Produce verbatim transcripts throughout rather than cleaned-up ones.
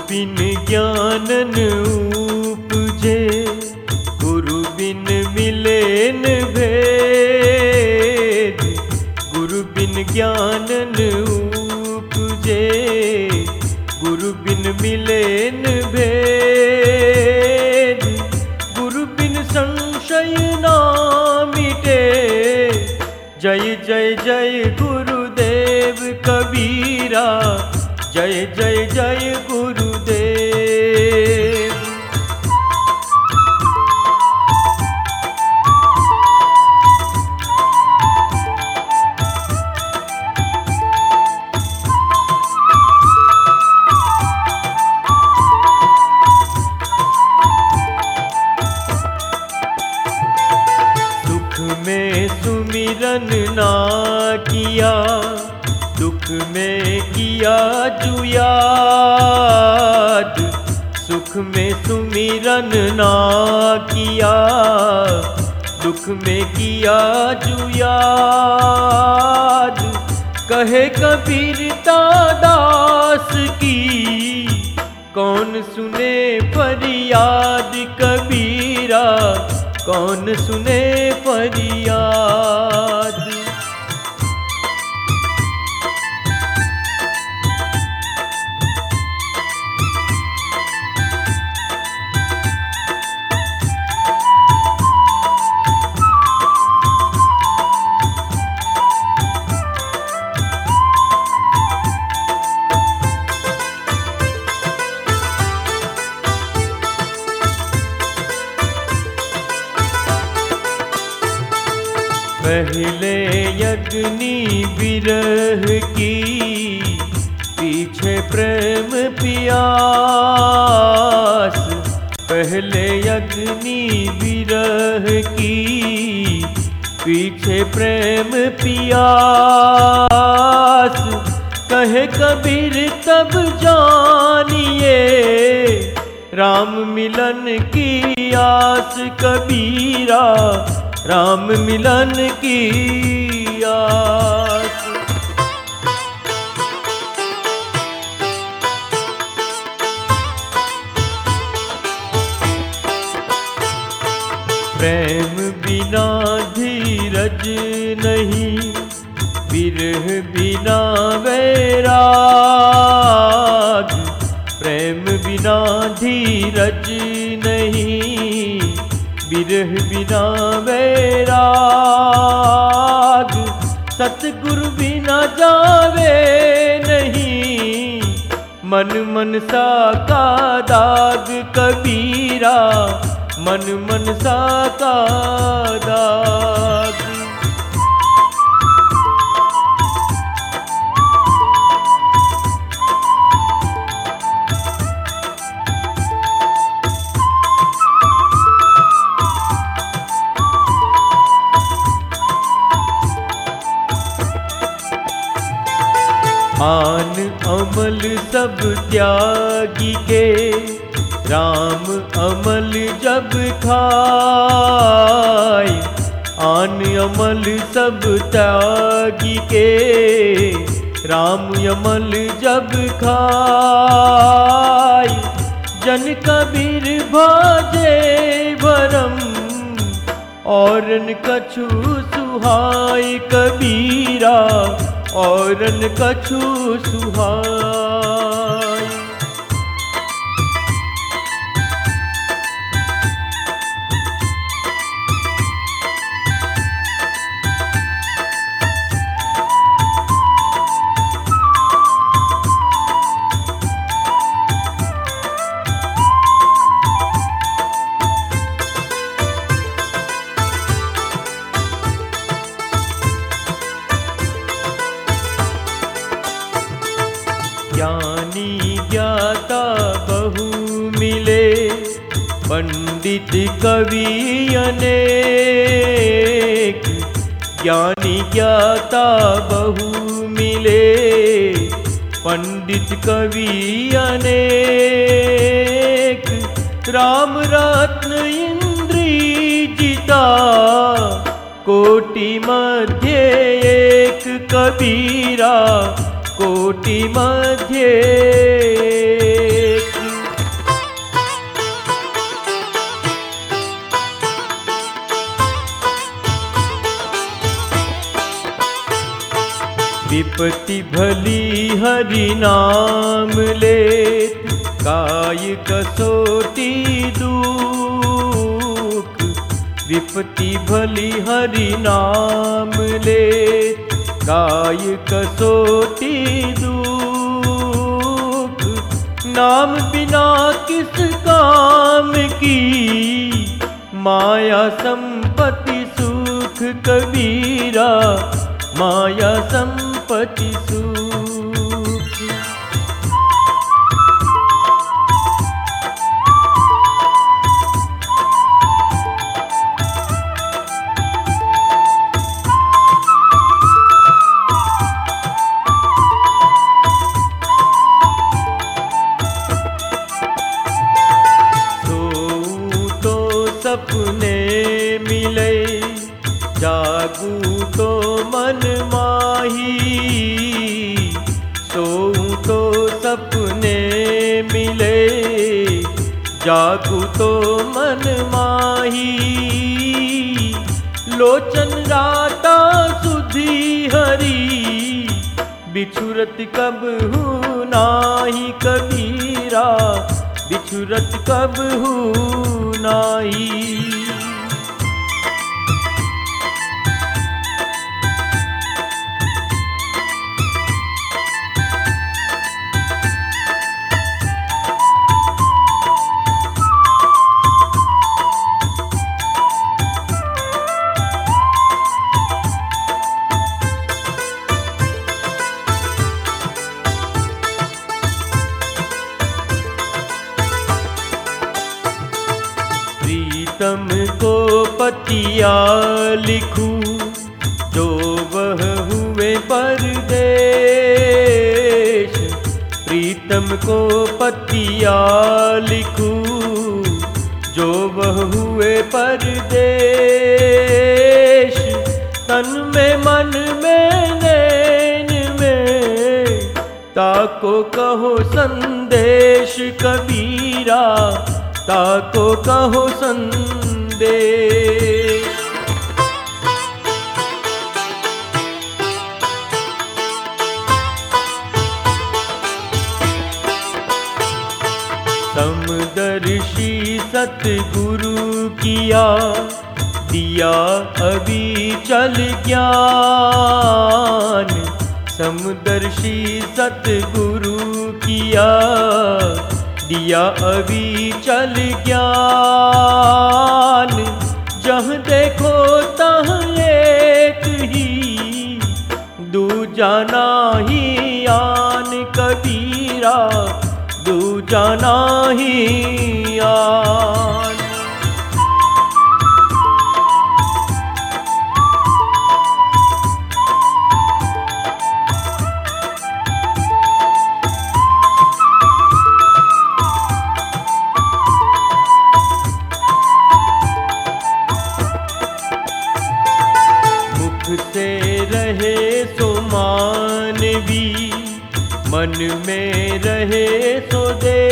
बिन ज्ञान न उपजे, गुरु बिन मिले न भेद। गुरु बिन ज्ञान न उपजे, गुरु बिन मिले न भेद। गुरु बिन संशय ना मिटे, जय जय जय गुरुदेव कबीरा, जय जय जय गुरुदेव। सुख में सुमिरन ना किया, दुख में किया जुयाद। सुख में सुमिरन ना किया, दुख में किया जुयाद। कहे कबीरता दास की, कौन सुने फरियाद कबीरा, कौन सुने फरियाद। पहले यज्ञनी विरह की, पीछे प्रेम पियास। पहले यज्ञनी विरह की, पीछे प्रेम पियास। कहे कबीर तब जानिए, राम मिलन की आस कबीरा, राम मिलन की आस। प्रेम बिना धीरज नहीं, विरह बिना वैराग। प्रेम बिना धीरज नहीं, विरह बिना वैराग। सतगुरु बिना जावे नहीं, मन मन सा का दाग कबीरा, मन मन सा का दाग। आन अमल सब त्यागी के, राम अमल जब खाए। आन अमल सब त्यागी के, राम अमल जब खाए। जन कबीर भाजे भरम, औरन कछु सुहाय कबीरा, औरन कछु सुहाय। ज्ञानी ज्ञाता बहु मिले, पंडित कवि अनेक। ज्ञानी ज्ञाता बहु मिले, पंडित कवि अनेक। राम रत्न इंद्रजिता, कोटि मध्य एक कबीरा, कोटि मध्य एक। विपत्ति भली हरि नाम लेत, काय कसोटी दुख। विपत्ति भली हरि नाम लेत, काय कसोटी दुख। नाम बिना किस काम की, माया संपत्ति सुख कबीरा, माया संपत्ति सुख। सपने मिले जागू तो मन माही, सोऊं तो सपने मिले जागू तो मन माही। लोचन राता सुधी हरी, बिछुरत कब हूँ नाही कबीरा, बिछुरत कब हूँ नाही। प्रीतम को पतिया लिखूं, जो वह हुए परदेश। प्रीतम को पतिया लिखूं, जो वह हुए परदेश। तन में मन में नैन में, ताको कहो संदेश कबीरा, ताको कहो संदेश। समदर्शी सतगुरु किया, दिया अभी चल ज्ञान। समदर्शी सतगुरु किया, दिया अभी चल ज्ञान। जहाँ देखो तहाँ एक ही, दूजा नाही आन कबीरा, दूजा नाही आन। से रहे सो मानवी, मन में रहे सो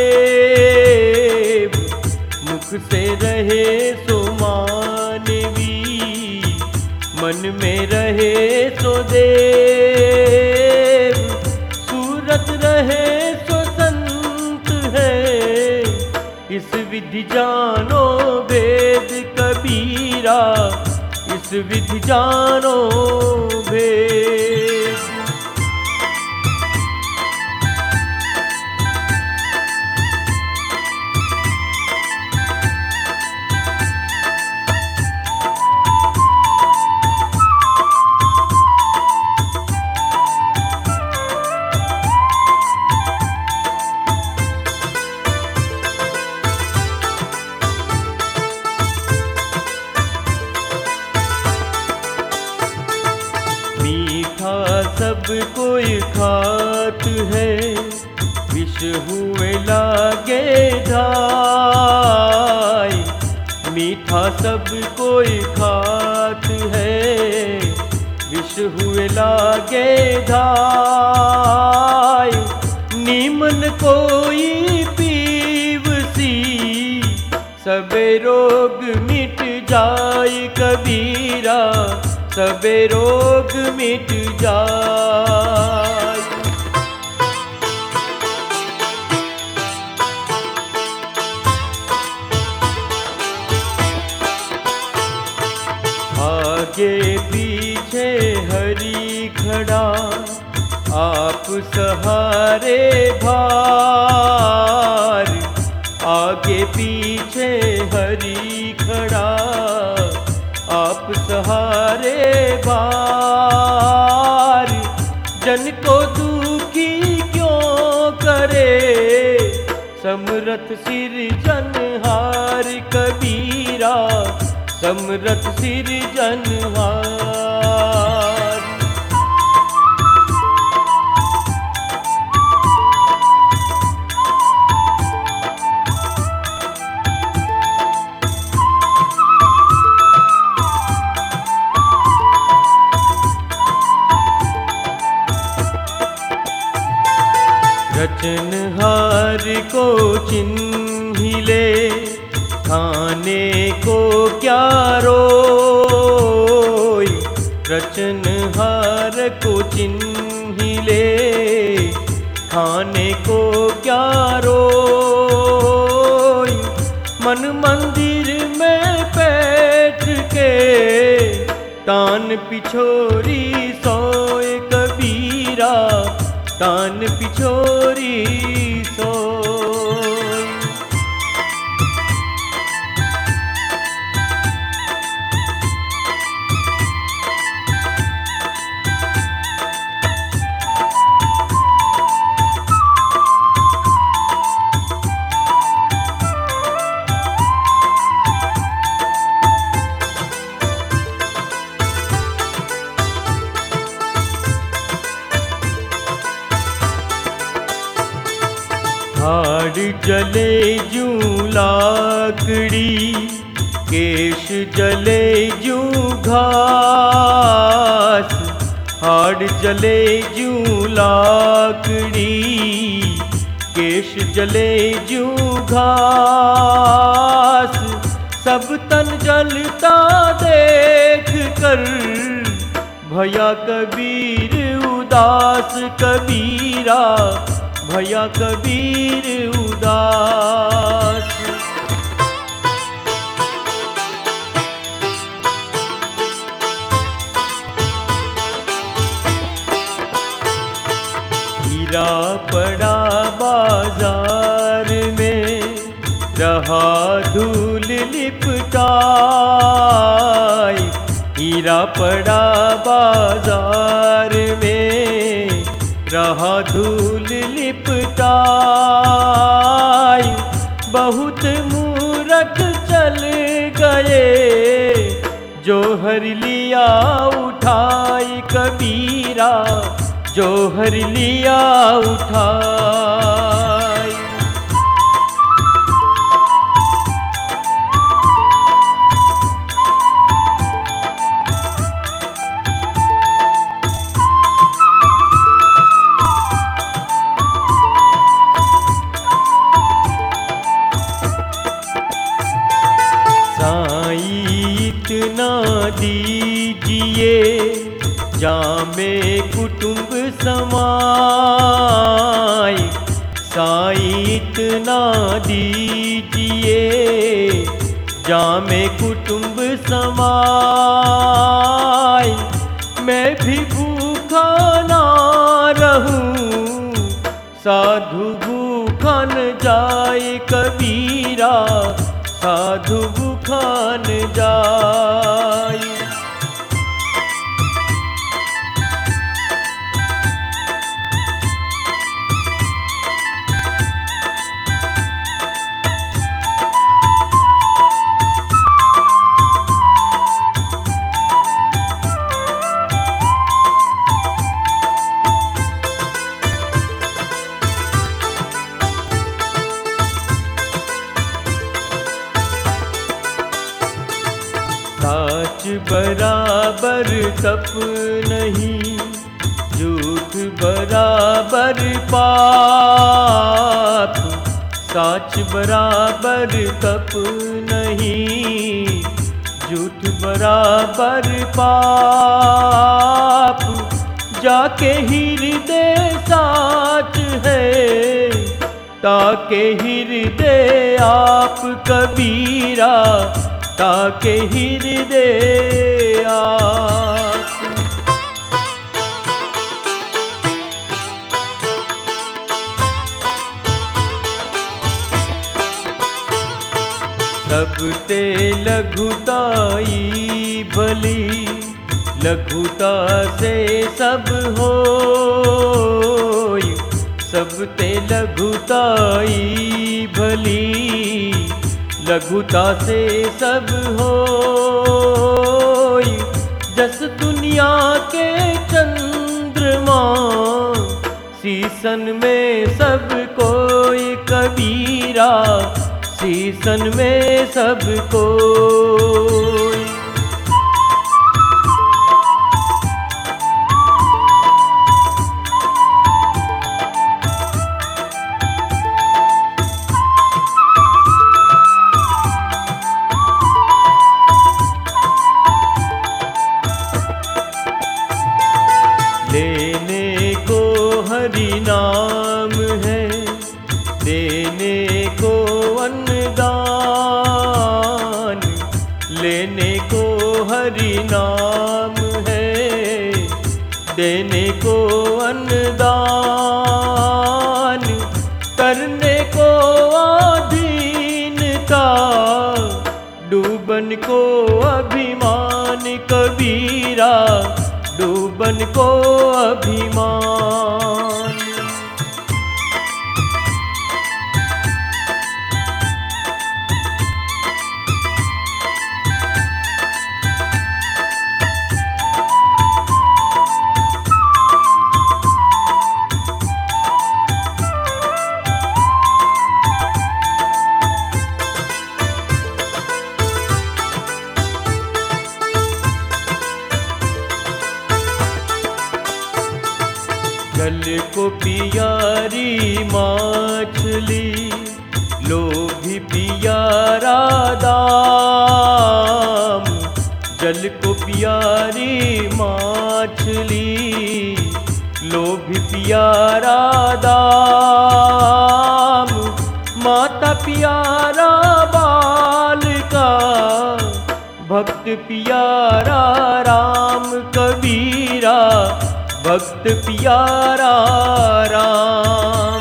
देव। मुख से रहे सो मानवी, मन में रहे सो देव। सूरत रहे सो संत है, इस विधि जानो भेद कबीरा, इस विधि जानो भेद। सब कोई खात है, विष हुए लागे ढाई। मीठा सब कोई खात है, विष हुए लागे ढाई। नीमन कोई पीवसी, सबे रोग मिट जाए कबीरा, सबे रोग मिट जाय। आगे पीछे हरि खड़ा, आप सहारे भार। आगे पीछे हरि खड़ा, आप सहारे भार। जन को दुखी क्यों करे, समरथ सिरजनहार कबीरा, समरथ सिरजनहार। रचनहार को चिन्हिले, खाने को क्या रोय। रचनहार को चिन्हिले, खाने को क्या रोय। मन मंदिर में बैठ के, तान पिछोरी सोए कबीरा, तान पिछोरी सोए। हाड़ जले जूं लाकड़ी, केश जले जूं घास। हाड़ जले जूं लाकड़ी, केश जले जूं घास। सब तन जलता देख कर, भया कबीर उदास कबीरा, भया कबीर उदास। हीरा पड़ा बाजार में, रहा धूल लिपटाए। हीरा पड़ा बाजार में, रहा धूल लिपटाए। बहुत मूरख चल गए, जो हर लिया उठाई कबीरा, जो हर लिया उठाई। इतना दीजिए, जामे कुटुंब समाए। साईं इतना दीजिए, जामे कुटुंब समाए। मैं भी भूखा ना रहूं, साधु भूखा न जाए कबीरा, साधु भूखा न जाए। साच बराबर तप नहीं, झूठ बराबर पाप। साच बराबर तप नहीं, झूठ बराबर पाप, जाके हृदय साच है, ताके हृदय आप कबीरा, ताके हृदय आप। सब ते लघुताई भली, लघुता से सब होय, सब ते लघुताई भली, लघुता से सब होय। जस दुनिया के चंद्रमा, सीसन में सब कोई कबीरा, सीसन में सब कोई। लेने को हरि नाम है, देने को अन्नदान, लेने को हरि नाम है, देने को अन्नदान, करने को अधीनता, डूबन को अभिमान कबीरा, डूबन को अभिमान। जल को पियारी मछली, लोभी पियारा दाम, जल को पियारी मछली, लोभी पियारा दाम, माता पियारा बाल का, भक्त पियारा राम कबीरा, भक्त पियारा राम।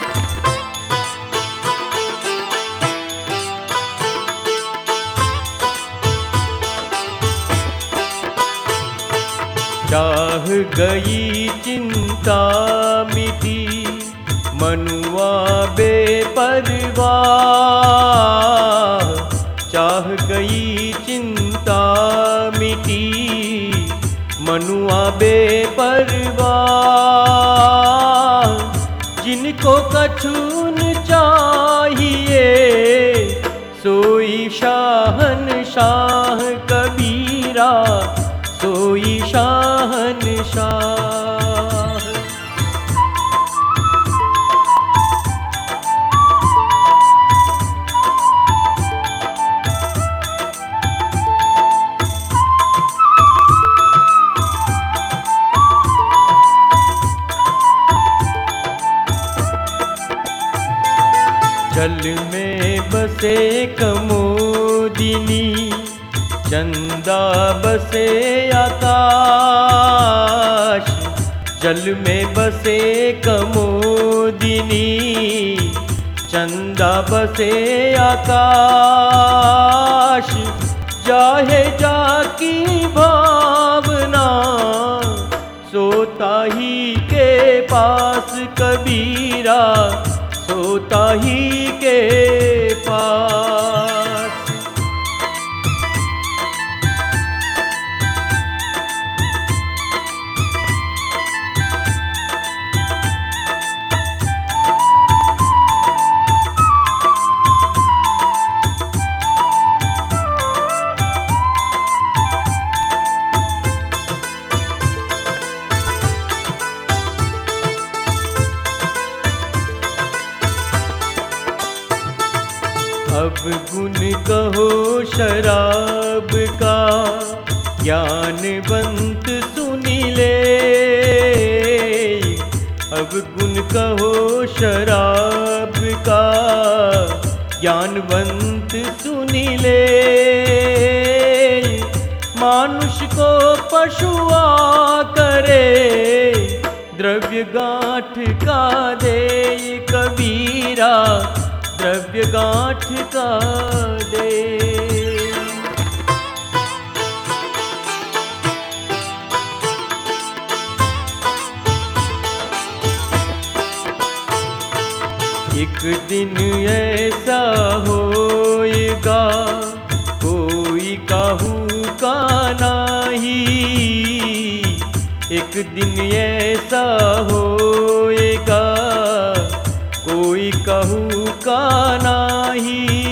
चाह गई चिंता मिटी, मनुआ बेपरवाह, चाह गई चिंता मिटी, मनुआ बेपरवाह। जिनको कछून चाहिए, सोई शाहन शाह कबीरा, सोई शाहन शाह। जल में बसे कमोदिनी, चंदा बसे आकाश, जल में बसे कमोदिनी, चंदा बसे आकाश। जाहे जाकी भावना, सोता ही के पास कबीरा, सोता ही के पास। अब गुण कहो शराब का, ज्ञानवंत सुनी ले। अब गुण कहो शराब का, ज्ञानवंत सुनी ले। मानुष को पशुआ करे, द्रव्य गांठ का दे कबीरा, द्रव्य गांठ का दे। एक दिन ऐसा होएगा, कोई काहू का नाही। एक दिन ऐसा होएगा, कोई कहू का नाही।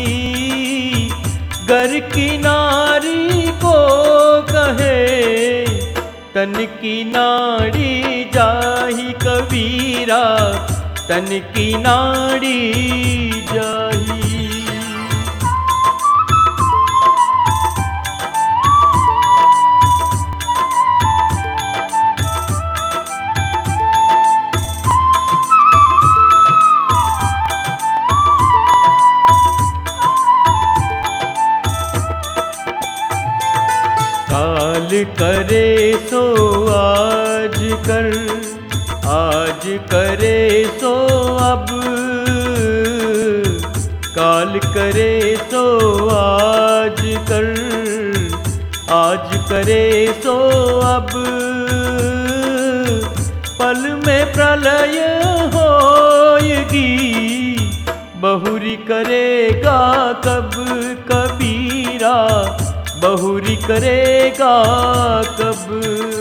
घर की नारी को कहे, तन की नाड़ी जाही कबीरा, तन की नाड़ी जाही। काल करे सो आज कर, आज करे सो अब। काल करे सो आज कर, आज करे सो अब। पल में प्रलय होएगी, बहुरी करेगा कब कबीरा, बहुरी करेगा कब।